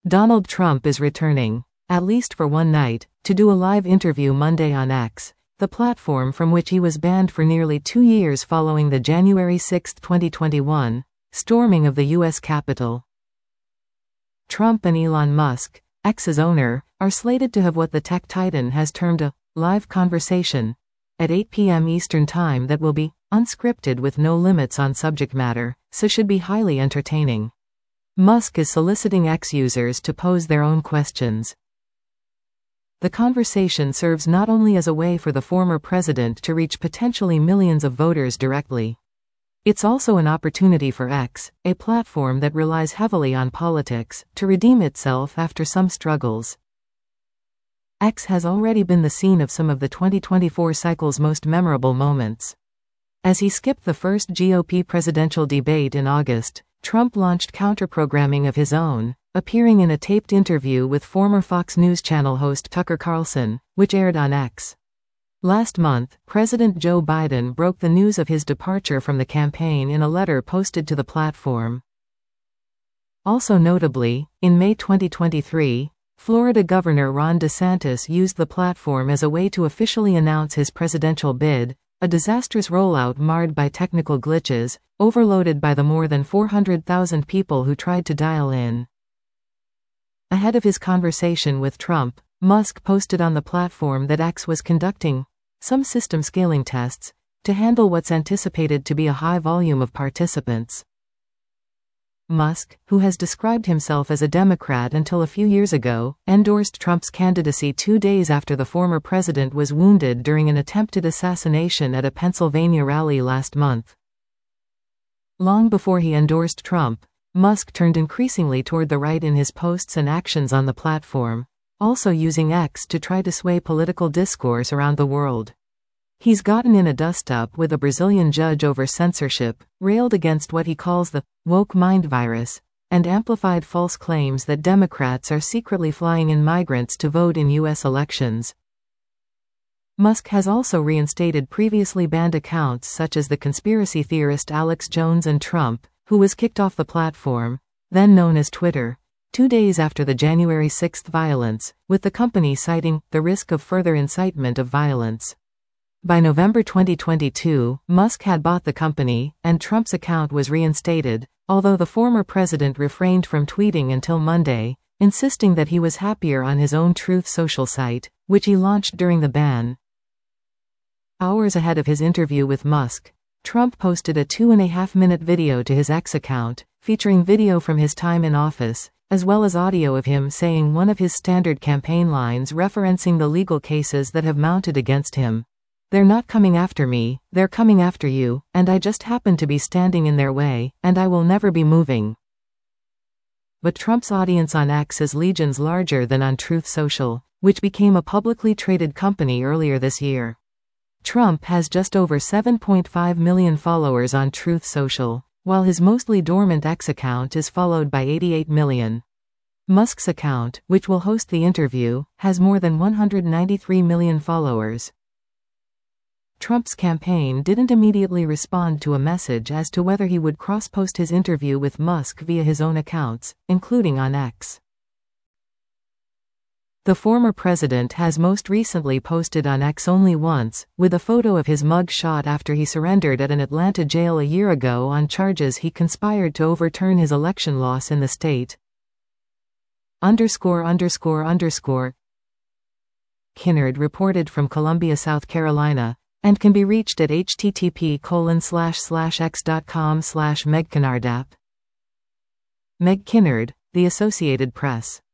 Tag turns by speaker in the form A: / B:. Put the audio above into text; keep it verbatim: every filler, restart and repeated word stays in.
A: Donald Trump is returning, at least for one night, to do a live interview Monday on X, the platform from which he was banned for nearly two years following the January sixth, twenty twenty-one, storming of the U S Capitol. Trump and Elon Musk, X's owner, are slated to have what the tech titan has termed a live conversation at eight p m Eastern Time that will be unscripted with no limits on subject matter, so should be highly entertaining. Musk is soliciting X users to pose their own questions. The conversation serves not only as a way for the former president to reach potentially millions of voters directly. It's also an opportunity for X, a platform that relies heavily on politics, to redeem itself after some struggles. X has already been the scene of some of the twenty twenty-four cycle's most memorable moments. As he skipped the first G O P presidential debate in August, Trump launched counter-programming of his own, appearing in a taped interview with former Fox News Channel host Tucker Carlson, which aired on X. Last month, President Joe Biden broke the news of his departure from the campaign in a letter posted to the platform. Also notably, in May twenty twenty-three, Florida Governor Ron DeSantis used the platform as a way to officially announce his presidential bid, a disastrous rollout marred by technical glitches, overloaded by the more than four hundred thousand people who tried to dial in. Ahead of his conversation with Trump, Musk posted on the platform that X was conducting some system scaling tests to handle what's anticipated to be a high volume of participants. Musk, who has described himself as a Democrat until a few years ago, endorsed Trump's candidacy two days after the former president was wounded during an attempted assassination at a Pennsylvania rally last month. Long before he endorsed Trump, Musk turned increasingly toward the right in his posts and actions on the platform, also using X to try to sway political discourse around the world. He's gotten in a dust-up with a Brazilian judge over censorship, railed against what he calls the woke mind virus, and amplified false claims that Democrats are secretly flying in migrants to vote in U S elections. Musk has also reinstated previously banned accounts such as the conspiracy theorist Alex Jones and Trump, who was kicked off the platform, then known as Twitter, two days after the January sixth violence, with the company citing the risk of further incitement of violence. By November twenty twenty-two, Musk had bought the company, and Trump's account was reinstated, although the former president refrained from tweeting until Monday, insisting that he was happier on his own Truth Social site, which he launched during the ban. Hours ahead of his interview with Musk, Trump posted a two-and-a-half-minute video to his X account, featuring video from his time in office, as well as audio of him saying one of his standard campaign lines referencing the legal cases that have mounted against him. "They're not coming after me, they're coming after you, and I just happen to be standing in their way, and I will never be moving." But Trump's audience on X is legions larger than on Truth Social, which became a publicly traded company earlier this year. Trump has just over seven point five million followers on Truth Social, while his mostly dormant X account is followed by eighty-eight million. Musk's account, which will host the interview, has more than one hundred ninety-three million followers. Trump's campaign didn't immediately respond to a message as to whether he would cross-post his interview with Musk via his own accounts, including on X. The former president has most recently posted on X only once, with a photo of his mug shot after he surrendered at an Atlanta jail a year ago on charges he conspired to overturn his election loss in the state. Underscore underscore underscore Kinnard reported from Columbia, South Carolina, and can be reached at http colon slash slash x.com slash megkinnardapp. Meg Kinnard, The Associated Press.